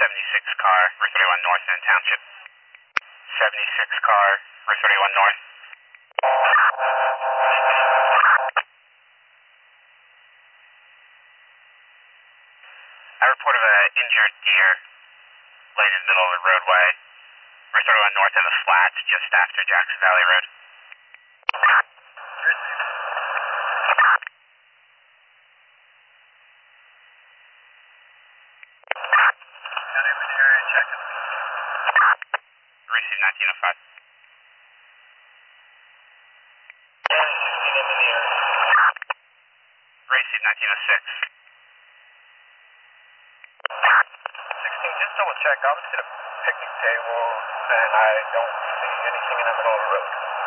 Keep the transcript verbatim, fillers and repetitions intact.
seventy-six car, Route thirty-one North in Township. seventy-six car, Route thirty-one North. I report of an injured deer laid in the middle of the roadway, Route thirty-one North in the flats just after Jackson Valley Road. Receive nineteen oh five. Receive nineteen oh six. sixteen, just double check. I was at a picnic table and I don't see anything in the middle of the road.